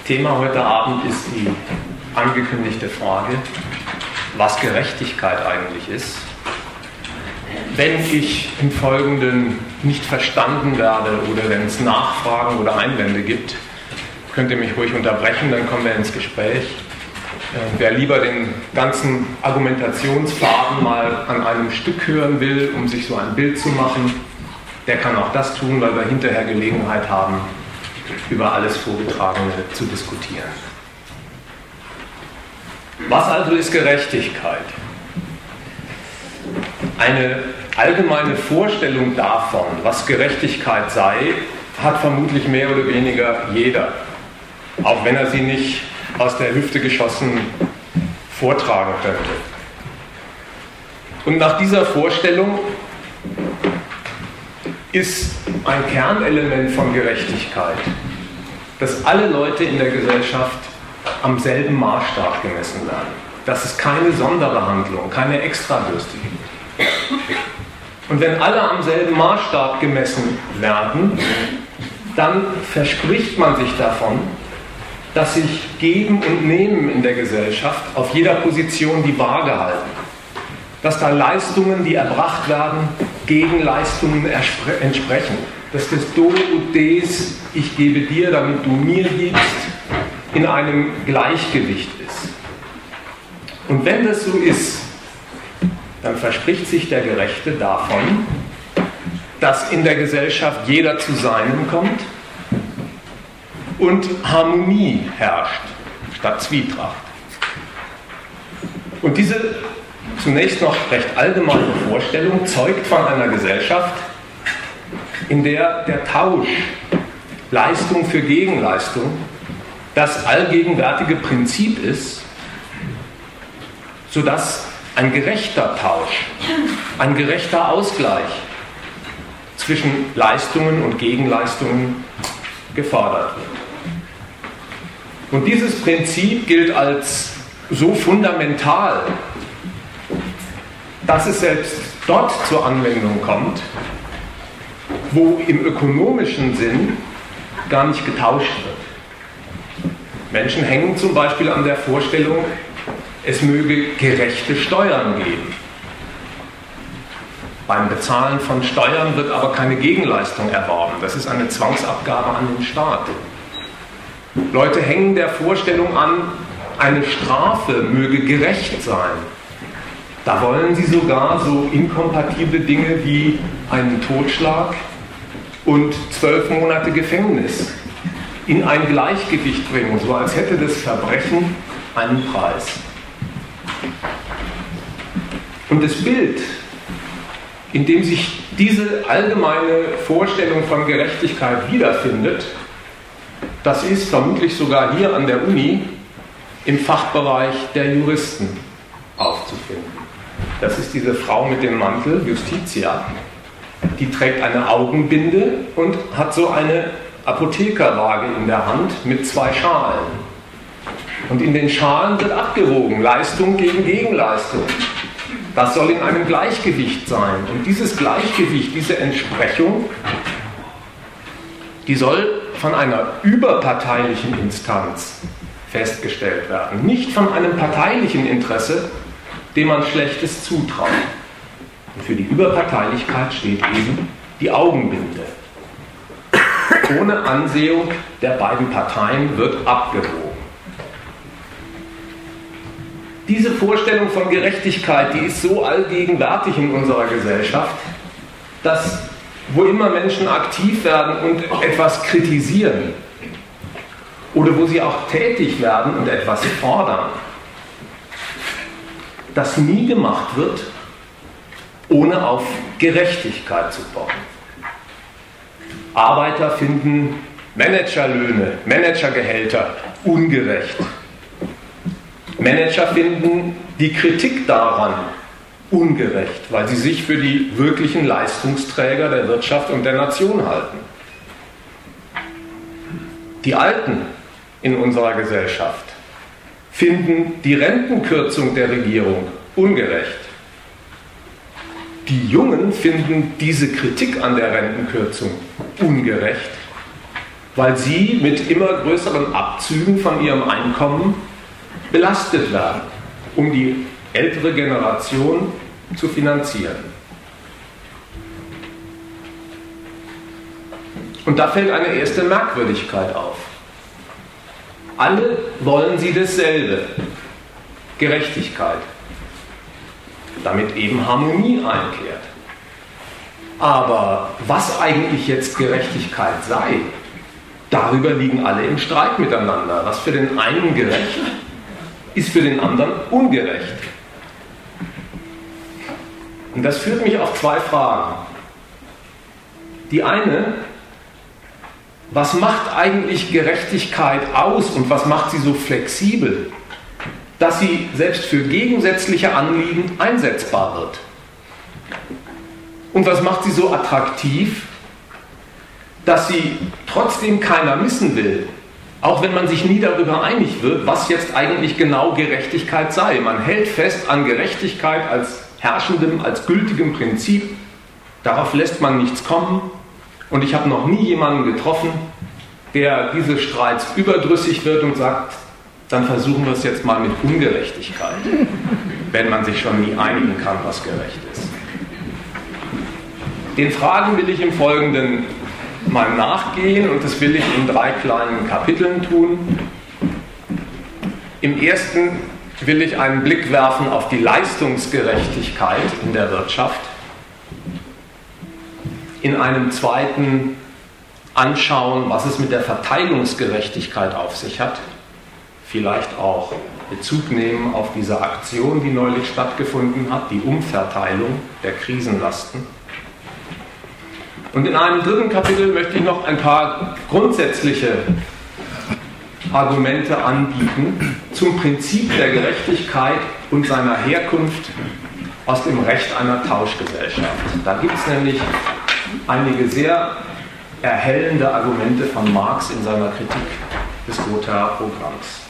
Thema heute Abend ist die angekündigte Frage, was Gerechtigkeit eigentlich ist. Wenn ich im Folgenden nicht verstanden werde oder wenn es Nachfragen oder Einwände gibt, könnt ihr mich ruhig unterbrechen, dann kommen wir ins Gespräch. Wer lieber den ganzen Argumentationsfaden mal an einem Stück hören will, um sich so ein Bild zu machen, der kann auch das tun, weil wir hinterher Gelegenheit haben, über alles Vorgetragene zu diskutieren. Was also ist Gerechtigkeit? Eine allgemeine Vorstellung davon, was Gerechtigkeit sei, hat vermutlich mehr oder weniger jeder, auch wenn er sie nicht aus der Hüfte geschossen vortragen könnte. Und nach dieser Vorstellung ist ein Kernelement von Gerechtigkeit, dass alle Leute in der Gesellschaft am selben Maßstab gemessen werden. Dass es keine Sonderbehandlung, keine Extrawürste gibt. Und wenn alle am selben Maßstab gemessen werden, dann verspricht man sich davon, dass sich Geben und Nehmen in der Gesellschaft auf jeder Position die Waage halten. Dass da Leistungen, die erbracht werden, Gegenleistungen entsprechen. Dass das Do und Des, ich gebe dir, damit du mir gibst, in einem Gleichgewicht ist. Und wenn das so ist, dann verspricht sich der Gerechte davon, dass in der Gesellschaft jeder zu seinem kommt und Harmonie herrscht, statt Zwietracht. Und diese zunächst noch recht allgemeine Vorstellung zeugt von einer Gesellschaft, in der der Tausch, Leistung für Gegenleistung, das allgegenwärtige Prinzip ist, sodass ein gerechter Tausch, ein gerechter Ausgleich zwischen Leistungen und Gegenleistungen gefordert wird. Und dieses Prinzip gilt als so fundamental, dass es selbst dort zur Anwendung kommt, wo im ökonomischen Sinn gar nicht getauscht wird. Menschen hängen zum Beispiel an der Vorstellung, es möge gerechte Steuern geben. Beim Bezahlen von Steuern wird aber keine Gegenleistung erworben. Das ist eine Zwangsabgabe an den Staat. Leute hängen der Vorstellung an, eine Strafe möge gerecht sein. Da wollen sie sogar so inkompatible Dinge wie einen Totschlag und 12 Monate Gefängnis in ein Gleichgewicht bringen, so als hätte das Verbrechen einen Preis. Und das Bild, in dem sich diese allgemeine Vorstellung von Gerechtigkeit wiederfindet, das ist vermutlich sogar hier an der Uni im Fachbereich der Juristen aufzufinden. Das ist diese Frau mit dem Mantel, Justitia, die trägt eine Augenbinde und hat so eine Apothekerwaage in der Hand mit 2 Schalen. Und in den Schalen wird abgewogen, Leistung gegen Gegenleistung. Das soll in einem Gleichgewicht sein. Und dieses Gleichgewicht, diese Entsprechung, die soll von einer überparteilichen Instanz festgestellt werden. Nicht von einem parteilichen Interesse, dem man Schlechtes zutraut. Und für die Überparteilichkeit steht eben die Augenbinde. Ohne Ansehung der beiden Parteien wird abgewogen. Diese Vorstellung von Gerechtigkeit, die ist so allgegenwärtig in unserer Gesellschaft, dass wo immer Menschen aktiv werden und etwas kritisieren oder wo sie auch tätig werden und etwas fordern, das nie gemacht wird, ohne auf Gerechtigkeit zu pochen. Arbeiter finden Managerlöhne, Managergehälter ungerecht. Manager finden die Kritik daran ungerecht, weil sie sich für die wirklichen Leistungsträger der Wirtschaft und der Nation halten. Die Alten in unserer Gesellschaft finden die Rentenkürzung der Regierung ungerecht. Die Jungen finden diese Kritik an der Rentenkürzung ungerecht weil sie mit immer größeren Abzügen von ihrem Einkommen belastet werden, um die ältere Generation zu finanzieren. Und da fällt eine erste Merkwürdigkeit auf. Alle wollen sie dasselbe, Gerechtigkeit, damit eben Harmonie einkehrt. Aber was eigentlich jetzt Gerechtigkeit sei, darüber liegen alle im Streit miteinander. Was für den einen gerecht, ist für den anderen ungerecht. Und das führt mich auf zwei Fragen. Die eine: Was macht eigentlich Gerechtigkeit aus und was macht sie so flexibel, dass sie selbst für gegensätzliche Anliegen einsetzbar wird? Und was macht sie so attraktiv, dass sie trotzdem keiner missen will, auch wenn man sich nie darüber einig wird, was jetzt eigentlich genau Gerechtigkeit sei? Man hält fest an Gerechtigkeit als herrschendem, als gültigem Prinzip, darauf lässt man nichts kommen. Und ich habe noch nie jemanden getroffen, der dieses Streits überdrüssig wird und sagt, dann versuchen wir es jetzt mal mit Ungerechtigkeit, wenn man sich schon nie einigen kann, was gerecht ist. Den Fragen will ich im Folgenden mal nachgehen und das will ich in 3 kleinen Kapiteln tun. Im ersten will ich einen Blick werfen auf die Leistungsgerechtigkeit in der Wirtschaft. In einem zweiten anschauen, was es mit der Verteilungsgerechtigkeit auf sich hat. Vielleicht auch Bezug nehmen auf diese Aktion, die neulich stattgefunden hat, die Umverteilung der Krisenlasten. Und in einem dritten Kapitel möchte ich noch ein paar grundsätzliche Argumente anbieten zum Prinzip der Gerechtigkeit und seiner Herkunft aus dem Recht einer Tauschgesellschaft. Da gibt es nämlich einige sehr erhellende Argumente von Marx in seiner Kritik des Gothaer Programms.